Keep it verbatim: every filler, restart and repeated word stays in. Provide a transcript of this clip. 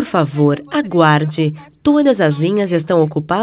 Por favor, aguarde. Todas as linhas estão ocupadas.